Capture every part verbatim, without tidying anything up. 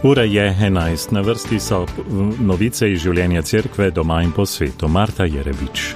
Ura je enajst, na vrsti so novice iz življenja cerkve doma in po svetu. Marta Jerebič.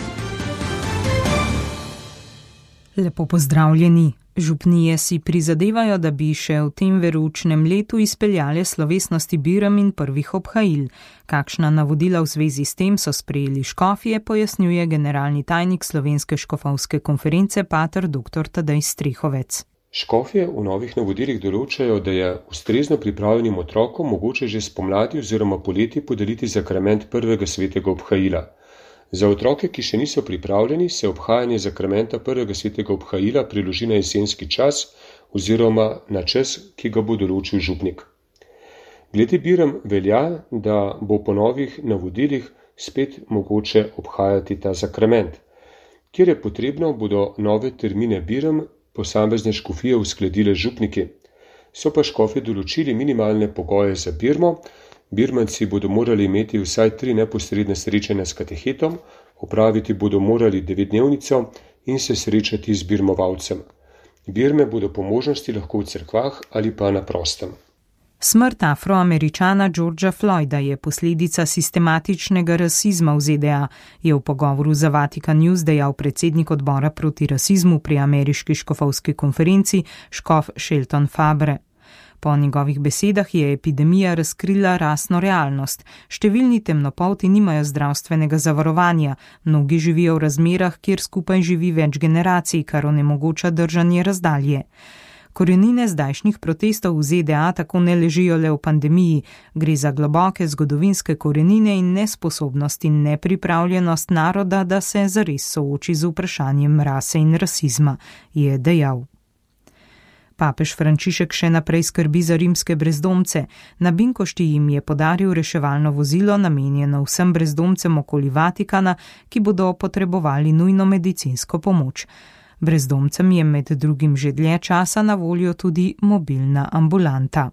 Lepo pozdravljeni. Župnije si prizadevajo, da bi še v tem veroučnem letu izpeljale slovesnosti birem in prvih obhajil. Kakšna navodila v zvezi s tem so sprejeli škofje, pojasnjuje generalni tajnik Slovenske škofovske konference pater doktor Tadej Strehovec. Škofje v novih navodilih določajo, da je ustrezno pripravljenim otrokom mogoče že spomladi oziroma poleti podeliti sakrament prvega svetega obhajila. Za otroke, ki še niso pripravljeni, se obhajanje sakramenta prvega svetega obhajila preloži na jesenski čas oziroma na čas, ki ga bo določil župnik. Glede birem velja, da bo po novih navodilih spet mogoče obhajati ta sakrament. Kjer je potrebno, bodo nove termine birem posamezne škofije uskladile župniki. So pa škofje določili minimalne pogoje za birmo. Birmanci bodo morali imeti vsaj tri neposredne srečanja s katehetom, opraviti bodo morali devetdnevnico in se srečati z birmovalcem. Birme bodo po možnosti lahko v cerkvah ali pa na prostem. Smrt Afroameričana Georgea Floyda je posledica sistematičnega rasizma v Z D A, je v pogovoru za Vatikan News dejal predsednik odbora proti rasizmu pri ameriški škofovski konferenci škof Shelton Fabre. Po njegovih besedah je epidemija razkrila rasno realnost. Številni temnopolti nimajo zdravstvenega zavarovanja, mnogi živijo v razmerah, kjer skupaj živi več generacij, kar onemogoča držanje razdalje. Korenine zdajšnjih protestov v Z D A tako ne ležijo le v pandemiji, gre za globoke zgodovinske korenine in nesposobnost in nepripravljenost naroda, da se zares sooči z vprašanjem rase in rasizma, je dejal. Papež Frančišek še naprej skrbi za rimske brezdomce. Na Binkošti jim je podaril reševalno vozilo namenjeno vsem brezdomcem okoli Vatikana, ki bodo potrebovali nujno medicinsko pomoč. Brezdomcem je med drugim že dlje časa na voljo tudi mobilna ambulanta.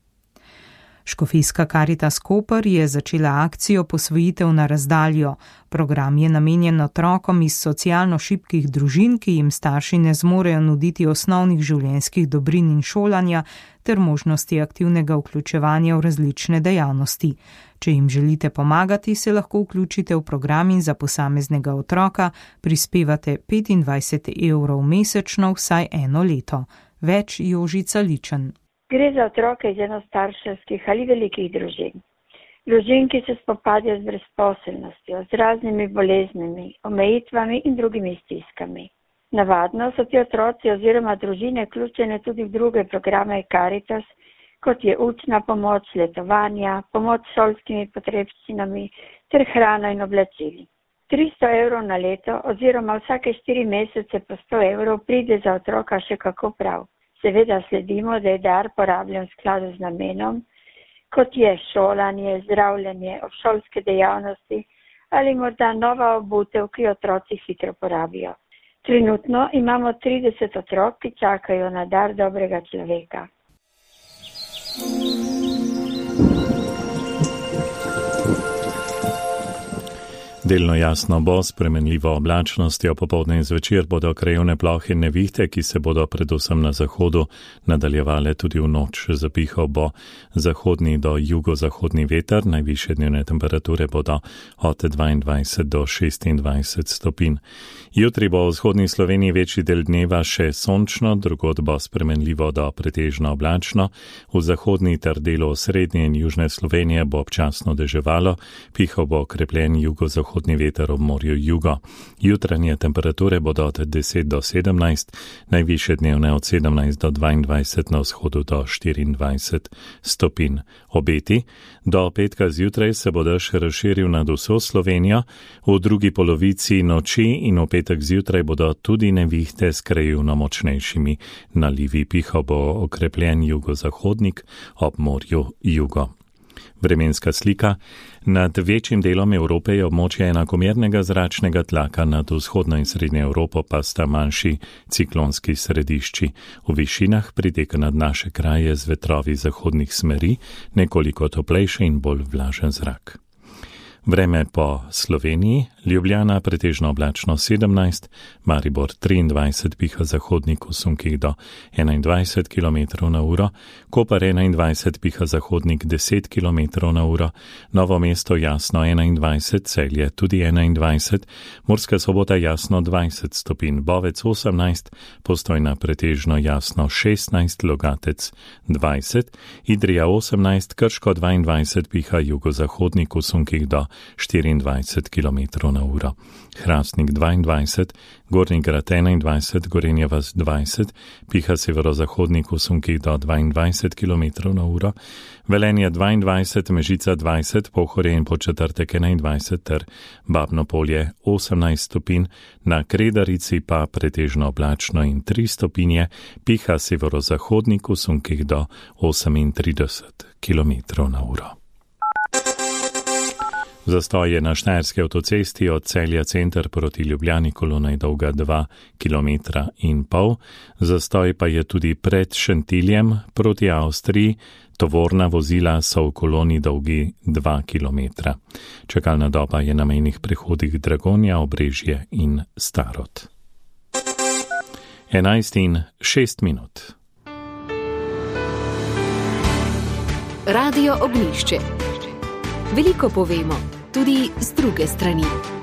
Škofijska Karitas Koper je začela akcijo Posvojitev na razdaljo. Program je namenjen otrokom iz socialno šibkih družin, ki jim starši ne zmorejo nuditi osnovnih življenjskih dobrin in šolanja ter možnosti aktivnega vključevanja v različne dejavnosti. Če jim želite pomagati, se lahko vključite v program in za posameznega otroka prispevate petindvajset evrov mesečno vsaj eno leto. Več Jožica Ličen. Gre za otroke iz enostarševskih ali velikih družin. Družin, ki se spopadajo z brezposelnostjo, z raznimi boleznimi, omejitvami in drugimi stiskami. Navadno so ti otroci oziroma družine vključene tudi v druge programe Karitas, kot je učna pomoč, letovanja, pomoč s šolskimi potrebščinami ter hrano in oblačili. tristo evrov na leto oziroma vsake štiri mesece po sto evrov pride za otroka še kako prav. Seveda sledimo, da je dar porabljen v skladu z namenom, kot je šolanje, zdravljenje, obšolske dejavnosti ali morda nova obutev, ki otroci hitro porabijo. Trenutno imamo trideset otrok, ki čakajo na dar dobrega človeka. Delno jasno bo, spremenljivo oblačnostjo, popoldne in zvečer bodo krajevne plohe in nevihte, ki se bodo predvsem na zahodu nadaljevale tudi v noč. Zapihal bo zahodni do jugozahodni veter, najvišje dnevne temperature bodo od dvaindvajset do šestindvajset stopinj. Jutri bo v vzhodni Sloveniji večji del dneva še sončno, drugod bo spremenljivo do pretežno oblačno, v zahodni ter delu srednje in južne Slovenije bo občasno deževalo, pihal bo okrepljen jugozahodni Zahodni veter ob morju jugo. Jutranje temperature bodo od deset do sedemnajst, najvišje dnevne od sedemnajst do dvaindvajset, na vzhodu do štiriindvajset stopinj. Obeti do petka zjutraj se bo dež razširil nad vso Slovenijo, v drugi polovici noči in v petek zjutraj bodo tudi nevihte s krajevno močnejšimi nalivi. Pihal bo okrepljen jugozahodnik ob morju jugo. Vremenska slika. Nad večjim delom Evrope je območje enakomernega zračnega tlaka, nad vzhodno in srednjo Evropo pa sta manjši ciklonski središči. V višinah priteka nad naše kraje z vetrovi zahodnih smeri, nekoliko toplejši in bolj vlažen zrak. Vreme po Sloveniji, Ljubljana pretežno oblačno sedemnajst, Maribor triindvajset, piha zahodnik v sunkih do enaindvajset kilometrov na uro, Koper enaindvajset, piha zahodnik deset kilometrov na uro, Novo mesto jasno enaindvajset, Celje tudi enaindvajset, Murska Sobota jasno dvajset stopinj, Bovec osemnajst, Postojna pretežno jasno šestnajst, Logatec dvajset, Idrija osemnajst, Krško dvaindvajset, piha jugozahodnik v sunkih do štiriindvajset kilometrov na uro. Hrastnik dvaindvajset, Gornji Grad enaindvajset, Gorenja vas dvajset, piha severozahodnik v sunkih do dvaindvajset kilometrov na uro, Velenje dvaindvajset, Mežica dvajset, Pohorje in Podčetrtek enaindvajset ter Babno Polje osemnajst stopinj, na Kredarici pa pretežno oblačno in tri stopinje, piha severozahodnik v sunkih do osemintrideset kilometrov na uro. Zastoj je na Štajerski avtocesti od Celja center proti Ljubljani, kolona je dolga dva kilometra in pol. Zastoj pa je tudi pred Šentiljem proti Avstriji, tovorna vozila so v koloni dolgi dva kilometra. Čakalna doba je na mejnih prehodih Dragonja, Obrežje in Starod. enajst in šest minut. Radio Ognjišče. Veliko povemo, tudi z druge strani.